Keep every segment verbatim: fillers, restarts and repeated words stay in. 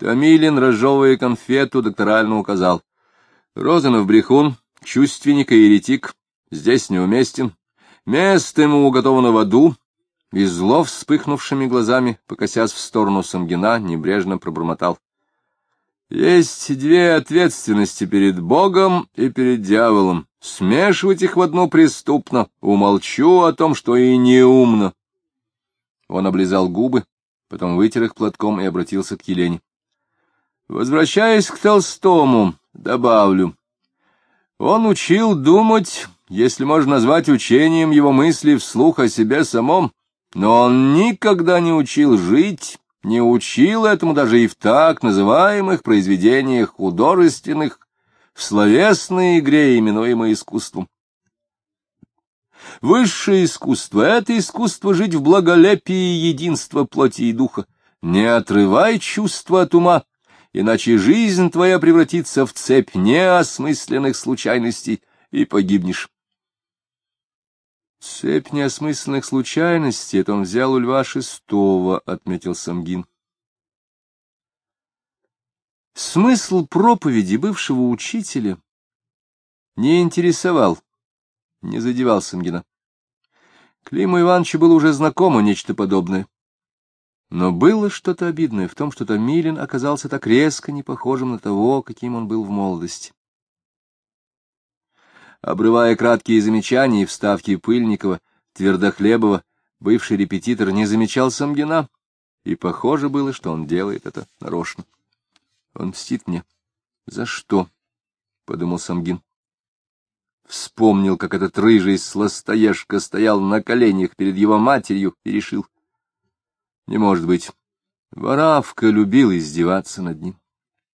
Томилин, разжевывая конфету, докторально указал: Розанов брехун, чувственник и еретик, здесь неуместен. Место ему уготовано в аду. И зло вспыхнувшими глазами, покосясь в сторону Самгина, небрежно пробормотал: есть две ответственности перед Богом и перед дьяволом. Смешивать их в одну преступно. Умолчу о том, что и неумно. Он облизал губы, потом вытер их платком и обратился к Елене. Возвращаясь к Толстому, добавлю. Он учил думать, если можно назвать учением его мысли вслух о себе самом, но он никогда не учил жить, не учил этому даже и в так называемых произведениях художественных, в словесной игре, именуемой искусством. Высшее искусство — это искусство жить в благолепии единства плоти и духа. Не отрывай чувства от ума, иначе жизнь твоя превратится в цепь неосмысленных случайностей, и погибнешь. Цепь неосмысленных случайностей — это он взял у Льва Шестого, — отметил Самгин. Смысл проповеди бывшего учителя не интересовал, не задевал Самгина. Климу Ивановичу было уже знакомо нечто подобное. Но было что-то обидное в том, что Томилин оказался так резко не похожим на того, каким он был в молодости. Обрывая краткие замечания и вставки Пыльникова, Твердохлебова, бывший репетитор не замечал Самгина, и похоже было, что он делает это нарочно. Он мстит мне. За что? — подумал Самгин. Вспомнил, как этот рыжий сластоежка стоял на коленях перед его матерью, и решил: не может быть, Воравка любил издеваться над ним.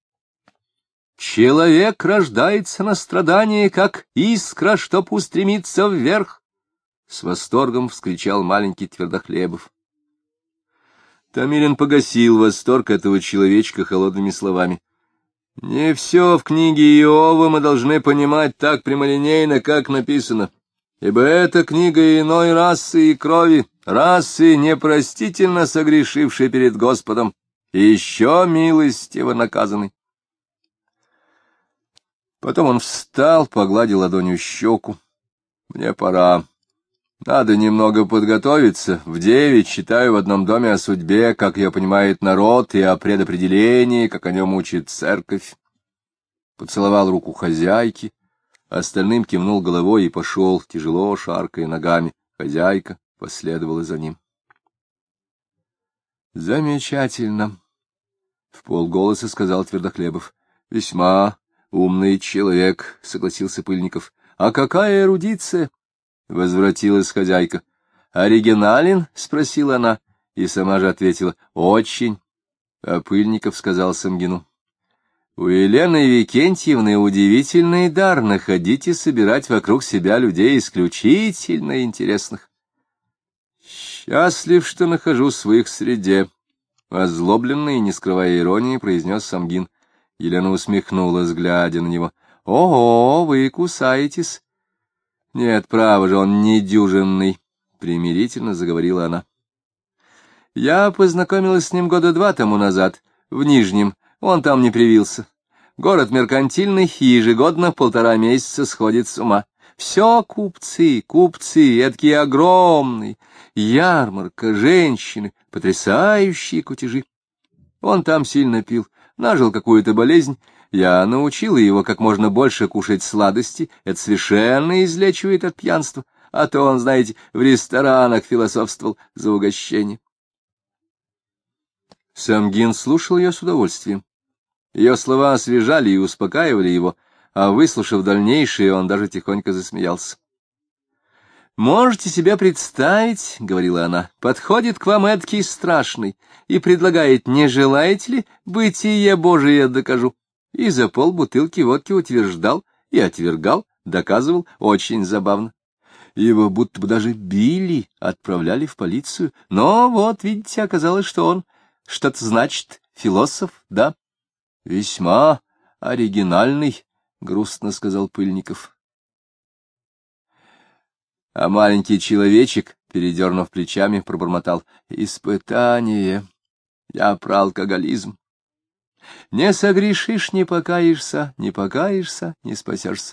Человек рождается на страдание, как искра, чтоб устремиться вверх, — с восторгом вскричал маленький Твердохлебов. Томилин погасил восторг этого человечка холодными словами. Не все в книге Иова мы должны понимать так прямолинейно, как написано, ибо эта книга иной расы и крови, расы, непростительно согрешившей перед Господом, и еще милостиво наказанной. Потом он встал, погладил ладонью щеку. Мне пора. Надо немного подготовиться. В девять читаю в одном доме о судьбе, как ее понимает народ, и о предопределении, как о нем учит церковь. Поцеловал руку хозяйки, остальным кивнул головой и пошел, тяжело шаркая ногами. Хозяйка последовала за ним. — Замечательно, — вполголоса сказал Твердохлебов. — Весьма умный человек, — согласился Пыльников. — А какая эрудиция? — возвратилась хозяйка. — Оригинален? — спросила она, и сама же ответила: — очень. А Пыльников сказал Самгину: — у Елены Викентьевны удивительный дар находить и собирать вокруг себя людей исключительно интересных. — Счастлив, что нахожусь в их среде, — озлобленно и не скрывая иронии произнес Самгин. Елена усмехнулась, глядя на него. — Ого, вы кусаетесь. — Нет, право же, он недюжинный, — примирительно заговорила она. — Я познакомилась с ним года два тому назад, в Нижнем, он там не привился. Город меркантильный, и ежегодно полтора месяца сходит с ума. Все купцы, купцы, эдакие огромные, ярмарка, женщины, потрясающие кутежи. Он там сильно пил, нажил какую-то болезнь. Я научила его как можно больше кушать сладости, это совершенно излечивает от пьянства, а то он, знаете, в ресторанах философствовал за угощение. Самгин слушал ее с удовольствием. Ее слова освежали и успокаивали его, а, выслушав дальнейшее, он даже тихонько засмеялся. «Можете себе представить, — говорила она, — подходит к вам эдакий страшный и предлагает: не желаете ли бытие Божие докажу? И за полбутылки водки утверждал и отвергал, доказывал, очень забавно. Его будто бы даже били, отправляли в полицию. Но вот, видите, оказалось, что он что-то значит, философ, да? — Весьма оригинальный, — грустно сказал Пыльников. А маленький человечек, передернув плечами, пробормотал: — Испытание. Я про алкоголизм. Не согрешишь — не покаешься, не покаешься — не спасешься.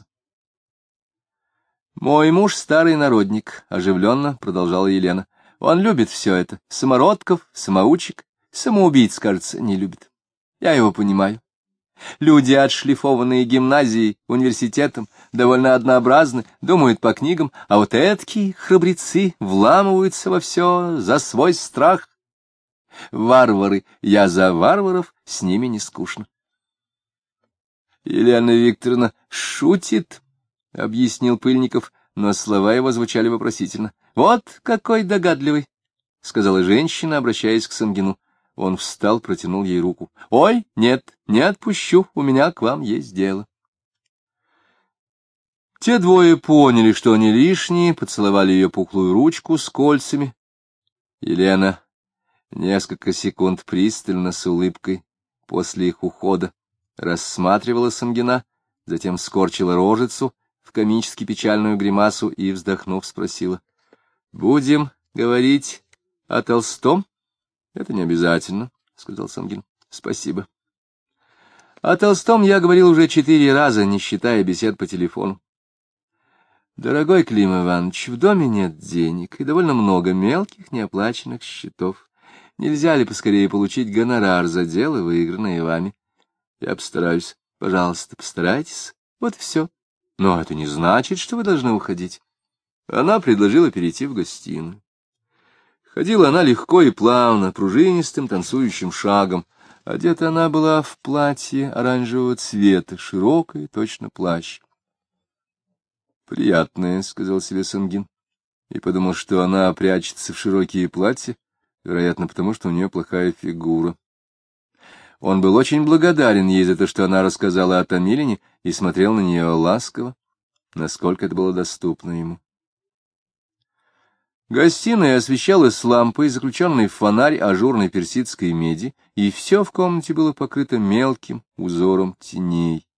Мой муж старый народник, — оживленно продолжала Елена. Он любит все это. Самородков, самоучек, самоубийц, кажется, не любит. Я его понимаю. Люди, отшлифованные гимназией, университетом, довольно однообразны, думают по книгам, а вот эткие храбрецы вламываются во все за свой страх. Варвары, я за варваров, с ними не скучно. Елена Викторовна шутит, — объяснил Пыльников, но слова его звучали вопросительно. — Вот какой догадливый, — сказала женщина, обращаясь к Самгину. Он встал, протянул ей руку. — Ой, нет, не отпущу, у меня к вам есть дело. Те двое поняли, что они лишние, поцеловали ее пухлую ручку с кольцами. Елена несколько секунд пристально, с улыбкой, после их ухода, рассматривала Самгина, затем скорчила рожицу в комически печальную гримасу и, вздохнув, спросила: — Будем говорить о Толстом? — Это не обязательно, — сказал Самгин. — Спасибо. О Толстом я говорил уже четыре раза, не считая бесед по телефону. Дорогой Клим Иванович, в доме нет денег и довольно много мелких неоплаченных счетов. Нельзя ли поскорее получить гонорар за дело, выигранное вами? Я постараюсь. Пожалуйста, постарайтесь. Вот и все. Но это не значит, что вы должны уходить. Она предложила перейти в гостиную. Ходила она легко и плавно, пружинистым танцующим шагом. Одета она была в платье оранжевого цвета, широкое, точно плащ. «Приятное», — сказал себе Самгин, и подумал, что она прячется в широкие платья, вероятно, потому что у нее плохая фигура. Он был очень благодарен ей за то, что она рассказала о Томилине, и смотрел на нее ласково, насколько это было доступно ему. Гостиная освещалась лампой, заключенной в фонарь ажурной персидской меди, и все в комнате было покрыто мелким узором теней.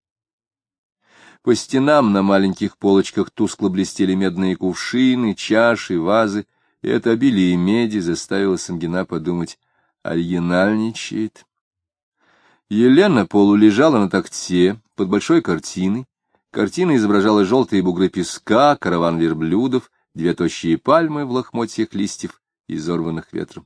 По стенам на маленьких полочках тускло блестели медные кувшины, чаши, вазы, и это обилие меди заставило Самгина подумать: оригинальничает. Елена полулежала на тахте под большой картиной. Картина изображала желтые бугры песка, караван верблюдов, две тощие пальмы в лохмотьях листьев, изорванных ветром.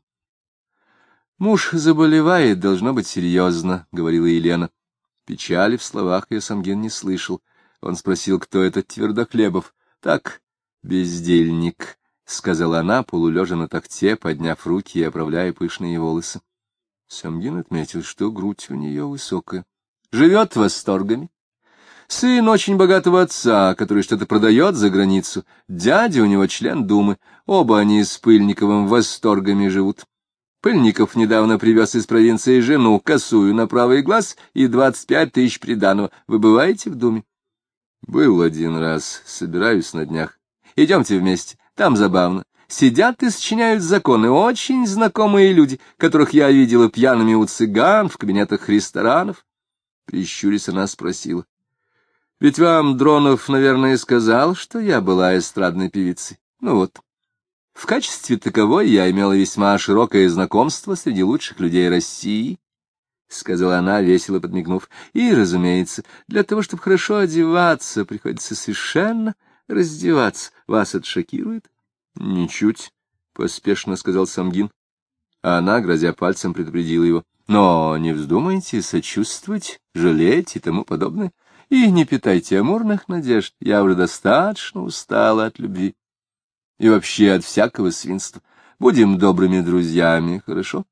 — Муж заболевает, должно быть серьезно, — говорила Елена. Печали в словах ее Самгин не слышал. Он спросил, кто этот Твердохлебов. — Так, бездельник, — сказала она, полулежа на тахте, подняв руки и оправляя пышные волосы. Самгин отметил, что грудь у нее высокая. Живет восторгами. Сын очень богатого отца, который что-то продает за границу. Дядя у него член Думы. Оба они с Пыльниковым восторгами живут. Пыльников недавно привез из провинции жену, косую на правый глаз и двадцать пять тысяч приданого. Вы бываете в Думе? Был один раз. Собираюсь на днях. Идемте вместе. Там забавно. Сидят и сочиняют законы очень знакомые люди, которых я видела пьяными у цыган в кабинетах ресторанов. Прищурясь, она спросила: — Ведь вам Дронов, наверное, сказал, что я была эстрадной певицей? Ну вот. В качестве таковой я имела весьма широкое знакомство среди лучших людей России, — сказала она, весело подмигнув. — И, разумеется, для того, чтобы хорошо одеваться, приходится совершенно раздеваться. Вас это шокирует? — Ничуть, — поспешно сказал Самгин. А она, грозя пальцем, предупредила его: — Но не вздумайте сочувствовать, жалеть и тому подобное. И не питайте амурных надежд, я уже достаточно устала от любви. И вообще от всякого свинства. Будем добрыми друзьями, хорошо?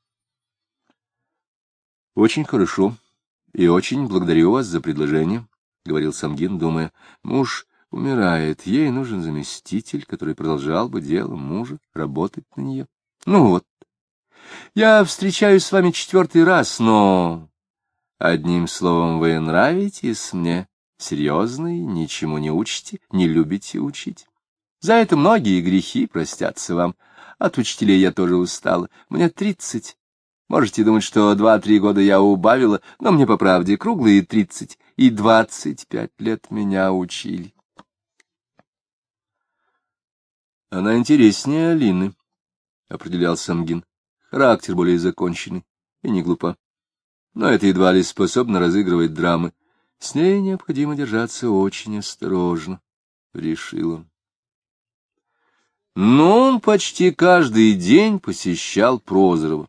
— Очень хорошо, и очень благодарю вас за предложение, — говорил Самгин, думая. Муж умирает, ей нужен заместитель, который продолжал бы дело мужа, работать на нее. Ну вот, я встречаюсь с вами четвертый раз, но... Одним словом, вы нравитесь мне, серьезный, ничему не учите, не любите учить. За это многие грехи простятся вам. От учителей я тоже устала. Мне тридцать. Можете думать, что два-три года я убавила, но мне, по правде, круглые тридцать, и двадцать пять лет меня учили. Она интереснее Алины, — определял Самгин. Характер более законченный и не глупа. но это едва ли способно разыгрывать драмы. С ней необходимо держаться очень осторожно, — решил он. Но он почти каждый день посещал Прозорова.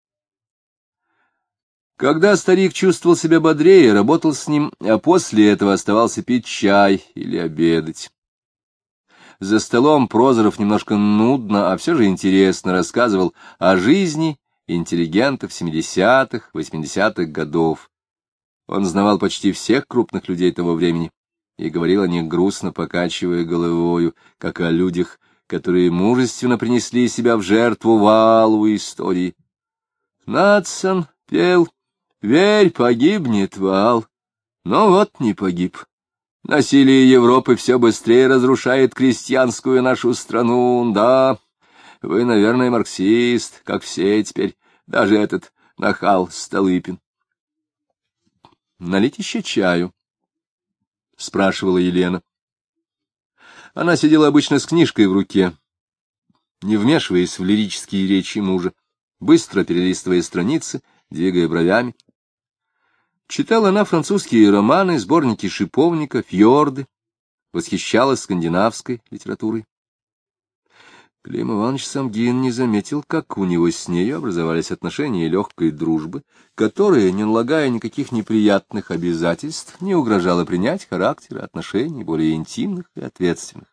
Когда старик чувствовал себя бодрее, работал с ним, а после этого оставался пить чай или обедать. За столом Прозоров немножко нудно, а все же интересно рассказывал о жизни интеллигентов семидесятых, восьмидесятых годов. Он знавал почти всех крупных людей того времени и говорил о них грустно, покачивая головою, как о людях, которые мужественно принесли себя в жертву валу истории. Надсон пел: «Верь, погибнет вал», но вот не погиб. Насилие Европы все быстрее разрушает крестьянскую нашу страну. Да, вы, наверное, марксист, как все теперь, даже этот нахал Столыпин. — Налить еще чаю? — спрашивала Елена. Она сидела обычно с книжкой в руке, не вмешиваясь в лирические речи мужа, быстро перелистывая страницы, двигая бровями. Читала она французские романы, сборники Шиповника, Фьорды, восхищалась скандинавской литературой. Клим Иванович Самгин не заметил, как у него с нею образовались отношения легкой дружбы, которая, не налагая никаких неприятных обязательств, не угрожала принять характер отношений более интимных и ответственных.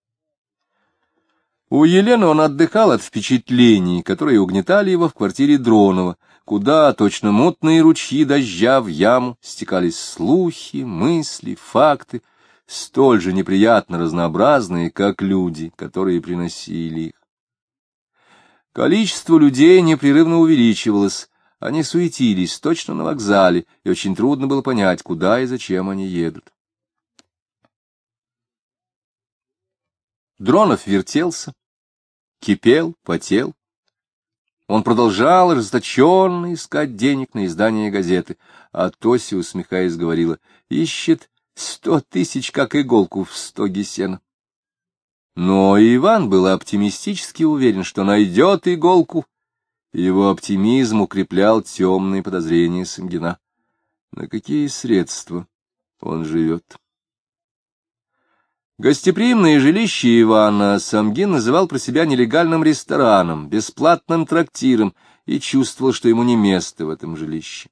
У Елены он отдыхал от впечатлений, которые угнетали его в квартире Дронова, куда, точно мутные ручьи дождя в яму, стекались слухи, мысли, факты, столь же неприятно разнообразные, как люди, которые приносили их. Количество людей непрерывно увеличивалось, они суетились точно на вокзале, и очень трудно было понять, куда и зачем они едут. Дронов вертелся, кипел, потел. Он продолжал ожесточенно искать денег на издание газеты, а Тося, усмехаясь, говорила: ищет сто тысяч, как иголку в стоге сена. Но Иван был оптимистически уверен, что найдет иголку. Его оптимизм укреплял темные подозрения Самгина. На какие средства он живет? Гостеприимное жилище Ивана Самгин называл про себя нелегальным рестораном, бесплатным трактиром, и чувствовал, что ему не место в этом жилище.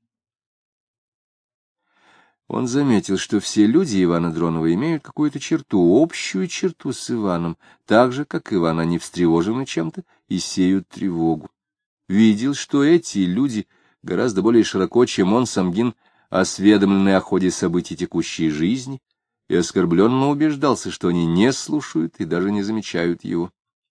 Он заметил, что все люди Ивана Дронова имеют какую-то черту, общую черту с Иваном, так же, как Иван, они встревожены чем-то и сеют тревогу. Видел, что эти люди гораздо более широко, чем он, Самгин, осведомлены о ходе событий текущей жизни, и оскорбленно убеждался, что они не слушают и даже не замечают его.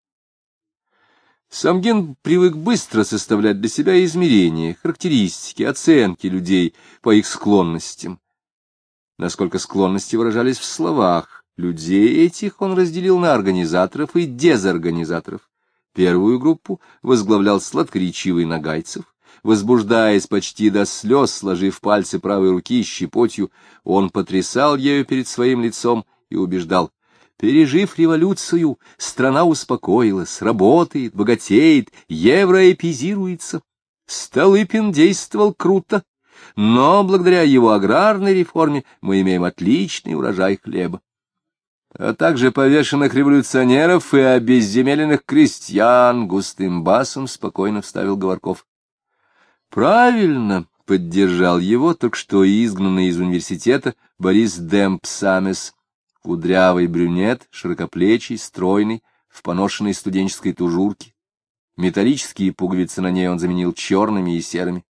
Самгин привык быстро составлять для себя измерения, характеристики, оценки людей по их склонностям. Насколько склонности выражались в словах, людей этих он разделил на организаторов и дезорганизаторов. Первую группу возглавлял сладкоречивый Нагайцев. Возбуждаясь почти до слез, сложив пальцы правой руки щепотью, он потрясал ею перед своим лицом и убеждал: пережив революцию, страна успокоилась, работает, богатеет, евроэпизируется. Столыпин действовал круто, но благодаря его аграрной реформе мы имеем отличный урожай хлеба. А также повешенных революционеров и обезземеленных крестьян, густым басом спокойно вставил Говорков. Правильно, — поддержал его только что изгнанный из университета Борис Демпсамес, кудрявый брюнет, широкоплечий, стройный, в поношенной студенческой тужурке. Металлические пуговицы на ней он заменил черными и серыми.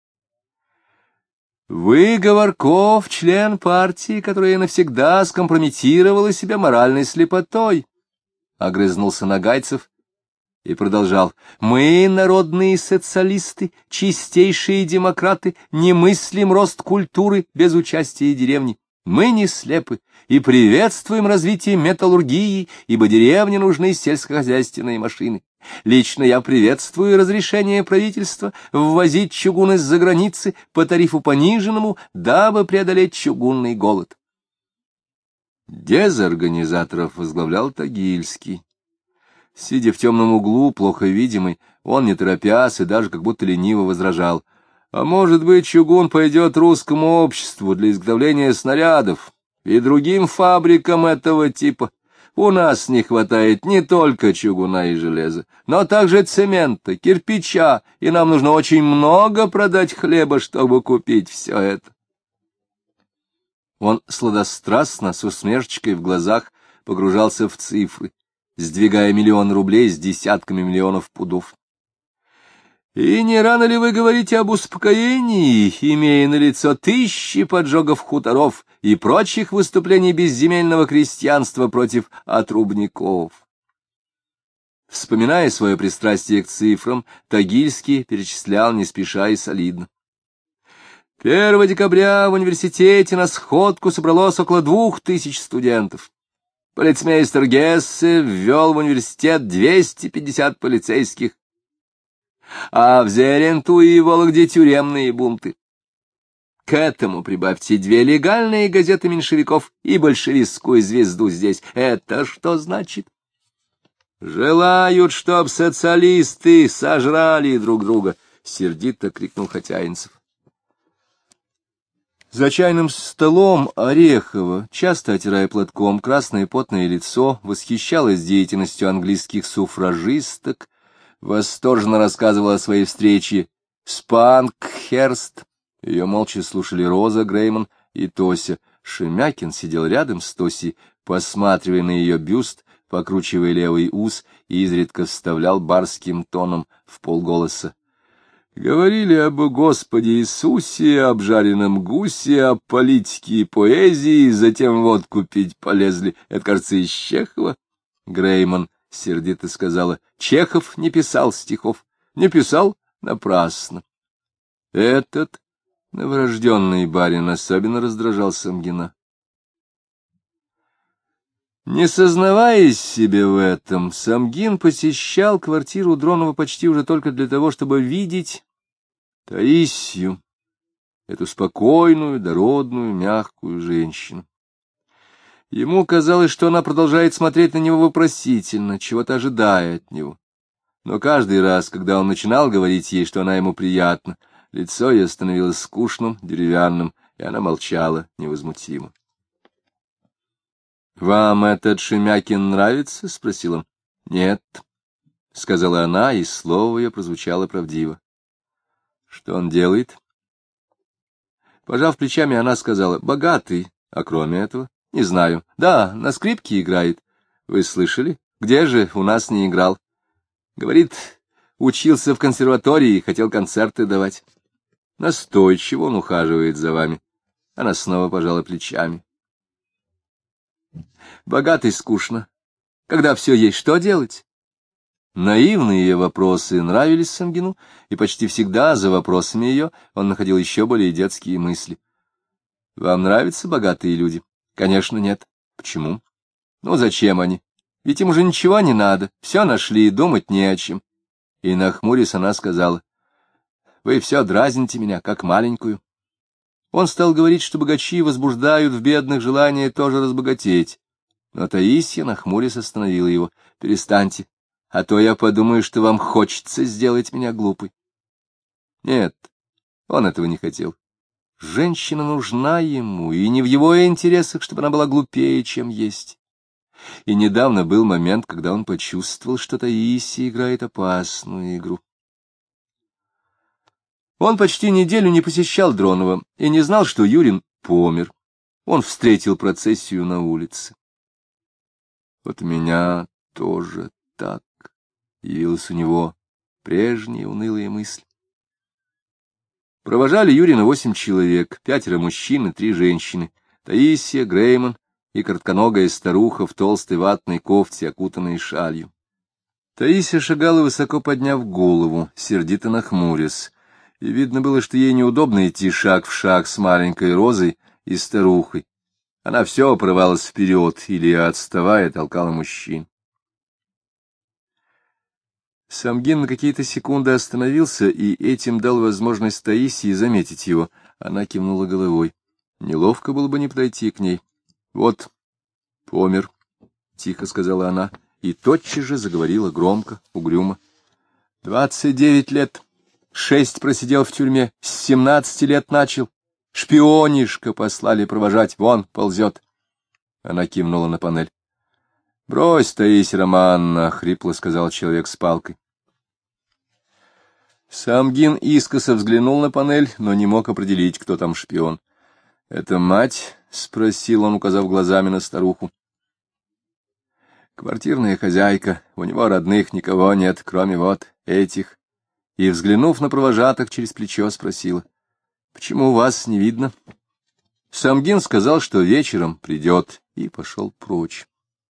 Вы, Говорков, член партии, которая навсегда скомпрометировала себя моральной слепотой, — огрызнулся Нагайцев и продолжал: мы, народные социалисты, чистейшие демократы, не мыслим рост культуры без участия деревни. Мы не слепы и приветствуем развитие металлургии, ибо деревне нужны сельскохозяйственные машины. Лично я приветствую разрешение правительства ввозить чугун из-за границы по тарифу пониженному, дабы преодолеть чугунный голод. Дезорганизаторов возглавлял Тагильский. Сидя в темном углу, плохо видимый, он, не торопясь и даже как будто лениво возражал: А может быть, чугун пойдет русскому обществу для изготовления снарядов и другим фабрикам этого типа. У нас не хватает не только чугуна и железа, но также цемента, кирпича, и нам нужно очень много продать хлеба, чтобы купить все это. Он сладострастно, с усмешечкой в глазах, погружался в цифры, сдвигая миллион рублей с десятками миллионов пудов. И не рано ли вы говорите об успокоении, имея налицо тысячи поджогов хуторов и прочих выступлений безземельного крестьянства против отрубников? Вспоминая свое пристрастие к цифрам, Тагильский перечислял не спеша и солидно. первого декабря в университете на сходку собралось около двух тысяч студентов. Полицмейстер Гессе ввел в университет двести пятьдесят полицейских, а в Зеренту и Вологде тюремные бунты. К этому прибавьте две легальные газеты меньшевиков и большевистскую звезду здесь. Это что значит? Желают, чтоб социалисты сожрали друг друга, — сердито крикнул Хотяинцев. За чайным столом Орехова, часто отирая платком красное потное лицо, восхищалась деятельностью английских суфражисток, восторженно рассказывала о своей встрече с Панкхерст. Ее молча слушали Роза Грейман и Тося. Шемякин сидел рядом с Тосей, посматривая на ее бюст, покручивая левый ус, и изредка вставлял барским тоном вполголоса: говорили об Господе Иисусе, об жареном гусе, о политике и поэзии, затем водку пить полезли. Это, кажется, из Чехова. Грейман сердито сказала: Чехов не писал стихов. Не писал? Напрасно. Этот новорожденный барин особенно раздражал Самгина. Не сознаваясь себе в этом, Самгин посещал квартиру Дронова почти уже только для того, чтобы видеть Таисию, эту спокойную, дородную, мягкую женщину. Ему казалось, что она продолжает смотреть на него вопросительно, чего-то ожидая от него. Но каждый раз, когда он начинал говорить ей, что она ему приятна, лицо ее становилось скучным, деревянным, и она молчала невозмутимо. — Вам этот Шемякин нравится? — спросил он. — Нет, — сказала она, и слово ее прозвучало правдиво. — Что он делает? Пожав плечами, она сказала: — богатый, а кроме этого... Не знаю. Да, на скрипке играет. Вы слышали? Где же? У нас не играл. Говорит, учился в консерватории и хотел концерты давать. Настойчиво он ухаживает за вами. Она снова пожала плечами. Богатый скучно. Когда все есть, что делать? Наивные ее вопросы нравились Самгину, и почти всегда за вопросами ее он находил еще более детские мысли. Вам нравятся богатые люди? Конечно, нет. Почему? Ну, зачем они? Ведь им уже ничего не надо, все нашли, и думать не о чем. И, нахмурясь, она сказала: вы все дразните меня, как маленькую. Он стал говорить, что богачи возбуждают в бедных желание тоже разбогатеть. Но Таисия, нахмурясь, остановила его: перестаньте, а то я подумаю, что вам хочется сделать меня глупой. Нет, он этого не хотел. Женщина нужна ему, и не в его интересах, чтобы она была глупее, чем есть. И недавно был момент, когда он почувствовал, что Таисия играет опасную игру. Он почти неделю не посещал Дронова и не знал, что Юрин помер. Он встретил процессию на улице. Вот у меня тоже так, явилась у него прежняя унылая мысль. Провожали Юрина восемь человек, пятеро мужчин и три женщины: Таисия, Грейман и коротконогая старуха в толстой ватной кофте, окутанной шалью. Таисия шагала, высоко подняв голову, сердито нахмурясь, и видно было, что ей неудобно идти шаг в шаг с маленькой Розой и старухой. Она все порывалась вперед или, отставая, толкала мужчин. Самгин на какие-то секунды остановился и этим дал возможность Таисии заметить его. Она кивнула головой. Неловко было бы не подойти к ней. — Вот, помер, — тихо сказала она, и тотчас же заговорила громко, угрюмо. — Двадцать девять лет. шесть просидел в тюрьме, с семнадцати лет начал. Шпионишка послали провожать, вон ползет. Она кивнула на панель. — Брось, Таисия Романовна, — хрипло сказал человек с палкой. Самгин искоса взглянул на панель, но не мог определить, кто там шпион. — Это мать? — спросил он, указав глазами на старуху. — Квартирная хозяйка, у него родных никого нет, кроме вот этих. И, взглянув на провожатых через плечо, спросила: — Почему вас не видно? Самгин сказал, что вечером придет, и пошел прочь.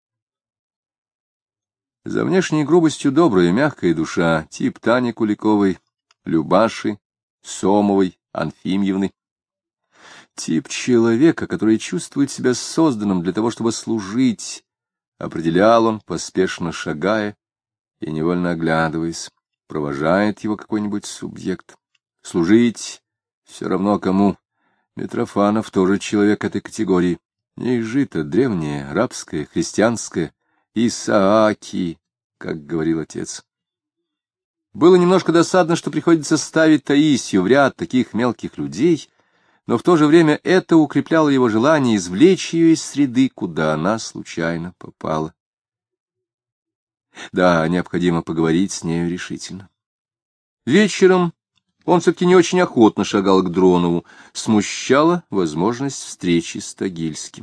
За внешней грубостью добрая, мягкая душа, тип Тани Куликовой, Любаши, Сомовой, Анфимьевны. Тип человека, который чувствует себя созданным для того, чтобы служить, определял он, поспешно шагая и невольно оглядываясь. Провожает его какой-нибудь субъект. Служить все равно кому. Митрофанов тоже человек этой категории. Неизжито древнее, рабское, христианское, Исааки, как говорил отец. Было немножко досадно, что приходится ставить Таисию в ряд таких мелких людей, но в то же время это укрепляло его желание извлечь ее из среды, куда она случайно попала. Да, необходимо поговорить с нею решительно. Вечером он все-таки не очень охотно шагал к Дронову, смущала возможность встречи с Тагильским.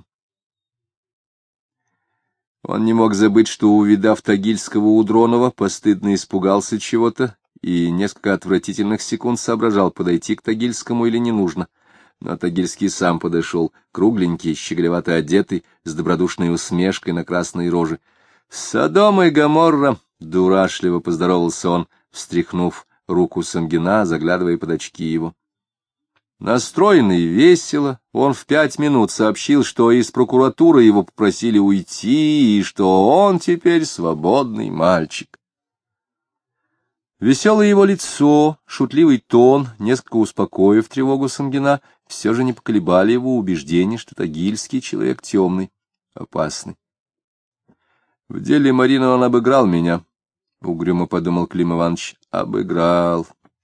Он не мог забыть, что, увидав Тагильского у Дронова, постыдно испугался чего-то и несколько отвратительных секунд соображал, подойти к Тагильскому или не нужно. Но Тагильский сам подошел, кругленький, щеголевато одетый, с добродушной усмешкой на красной роже. — Содом и Гоморра! — дурашливо поздоровался он, встряхнув руку Самгина, заглядывая под очки его. Настроенный весело, он в пять минут сообщил, что из прокуратуры его попросили уйти, и что он теперь свободный мальчик. Веселое его лицо, шутливый тон, несколько успокоив тревогу Самгина, все же не поколебали его убеждение, что Тагильский человек темный, опасный. — В деле Марина он обыграл меня, — угрюмо подумал Клим Иванович. — Обыграл.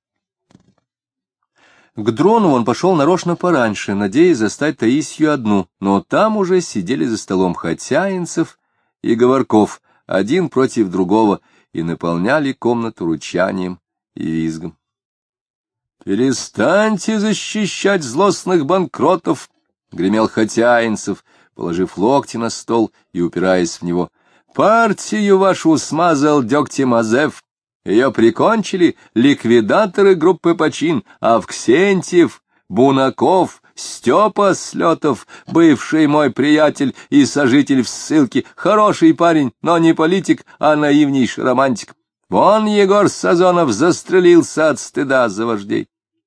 К Дронову он пошел нарочно пораньше, надеясь застать Таисию одну, но там уже сидели за столом Хотяинцев и Говорков, один против другого, и наполняли комнату рычанием и визгом. — Перестаньте защищать злостных банкротов! — гремел Хотяинцев, положив локти на стол и упираясь в него. — Партию вашу смазал дегтем Азеф. Ее прикончили ликвидаторы группы почин Авксентьев, Бунаков, Степа Слетов, бывший мой приятель и сожитель в ссылке, хороший парень, но не политик, а наивнейший романтик. Вон Егор Сазонов застрелился от стыда за вождей.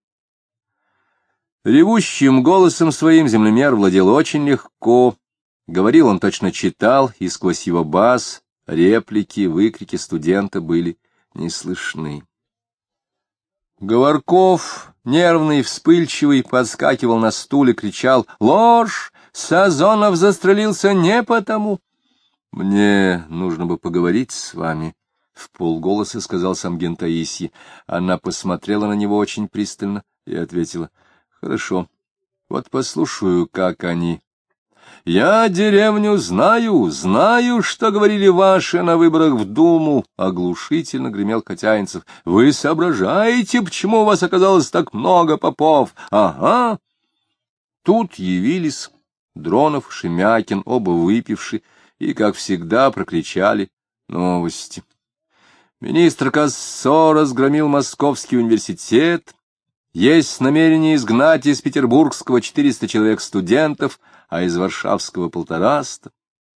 Ревущим голосом своим землемер владел очень легко. Говорил он, точно читал, и сквозь его бас реплики, выкрики студента были не слышны. Говорков, нервный, вспыльчивый, подскакивал на стуле, кричал: «Ложь! Сазонов застрелился не потому!» «Мне нужно бы поговорить с вами», — вполголоса сказал Самгин Таисье. Она посмотрела на него очень пристально и ответила: «Хорошо, вот послушаю, как они». «Я деревню знаю, знаю, что говорили ваши на выборах в Думу», — оглушительно гремел Хотяинцев. «Вы соображаете, почему у вас оказалось так много попов? Ага». Тут явились Дронов, Шемякин, оба выпивши, и, как всегда, прокричали новости. Министр Кассо разгромил Московский университет. Есть намерение изгнать из Петербургского четыреста человек студентов, а из Варшавского полтораста.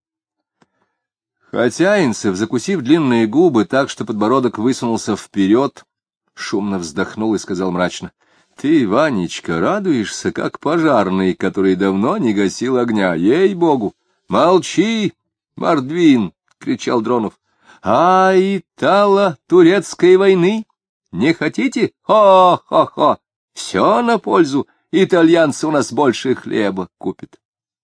Хотяинцев, закусив длинные губы так, что подбородок высунулся вперед, шумно вздохнул и сказал мрачно: «Ты, Ванечка, радуешься, как пожарный, который давно не гасил огня, ей-богу!» «Молчи, Мордвин!» — кричал Дронов. «А итало-турецкой войны не хотите? Хо-хо-хо! Все на пользу, итальянцы у нас больше хлеба купят».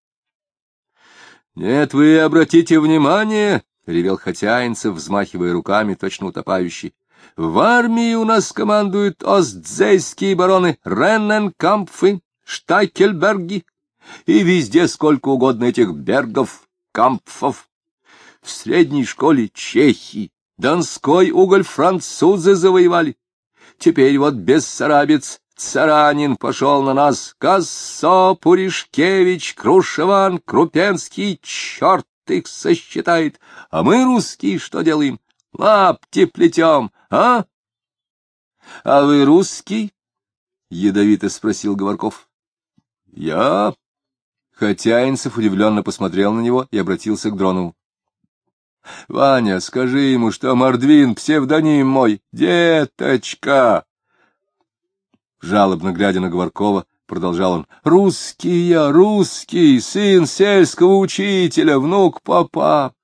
«Нет, вы обратите внимание, — ревел Хотяинцев, взмахивая руками, точно утопающий, В армии у нас командуют остзейские бароны Ренненкампфы, Штакельберги, и везде сколько угодно этих бергов, кампфов. В средней школе чехи, Донской уголь французы завоевали. Теперь вот бессарабец Царанин пошел на нас, Кассо, Пуришкевич, Крушеван, Крупенский, черт их сосчитает. А мы, русские, что делаем? Лапти плетем, а? — А вы русский? — ядовито спросил Говорков. — Я... Хотяинцев удивленно посмотрел на него и обратился к Дронову. — Ваня, скажи ему, что Мордвин — псевдоним мой. Деточка! Жалобно глядя на Говоркова, продолжал он. — Русский я, русский, сын сельского учителя, внук попа.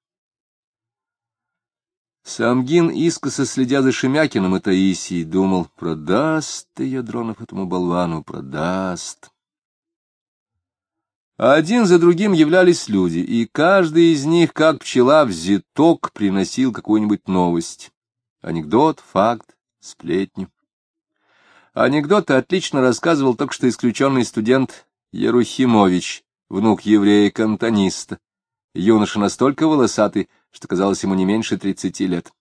Самгин, искоса следя за Шемякиным и Таисией, думал: продаст ее Дронов этому болвану, продаст. Один за другим являлись люди, и каждый из них, как пчела в зиток, приносил какую-нибудь новость. Анекдот, факт, сплетню. Анекдоты отлично рассказывал только что исключенный студент Ерухимович, внук еврея-кантониста. Юноша настолько волосатый, что казалось ему не меньше тридцати лет.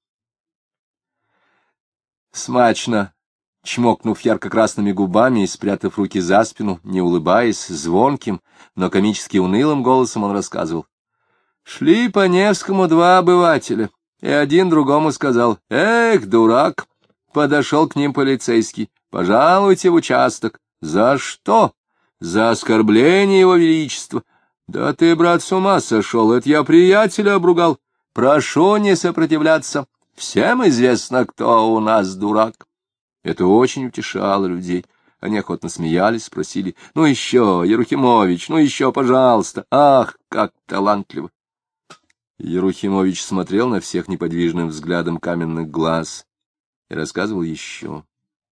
Смачно, чмокнув ярко-красными губами и спрятав руки за спину, не улыбаясь, звонким, но комически унылым голосом он рассказывал. Шли по Невскому два обывателя, и один другому сказал: «Эх, дурак!» Подошел к ним полицейский: «Пожалуйте в участок». «За что?» «За оскорбление его величества». «Да ты, брат, с ума сошел, это я приятеля обругал. Прошу не сопротивляться. Всем известно, кто у нас дурак». Это очень утешало людей. Они охотно смеялись, спросили: «Ну еще, Ерухимович, ну еще, пожалуйста». Ах, как талантливо! Ерухимович смотрел на всех неподвижным взглядом каменных глаз и рассказывал еще.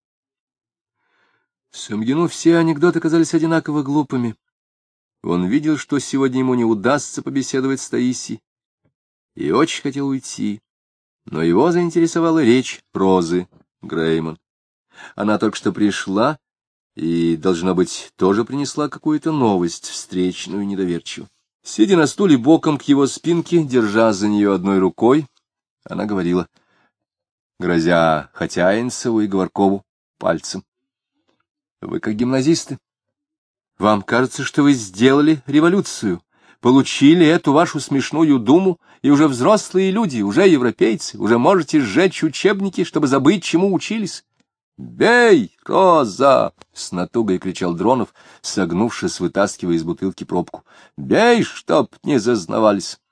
Самгину все анекдоты казались одинаково глупыми. Он видел, что сегодня ему не удастся побеседовать с Таисией, и очень хотел уйти, но его заинтересовала речь Розы Грейман. Она только что пришла и, должно быть, тоже принесла какую-то новость, встречную недоверчивую. Сидя на стуле боком к его спинке, держа за нее одной рукой, она говорила, грозя Хотяинцеву и Говоркову пальцем: «Вы как гимназисты. Вам кажется, что вы сделали революцию, получили эту вашу смешную думу, и уже взрослые люди, уже европейцы, уже можете сжечь учебники, чтобы забыть, чему учились». «Бей, Роза!» — с натугой кричал Дронов, согнувшись, вытаскивая из бутылки пробку. «Бей, чтоб не зазнавались!»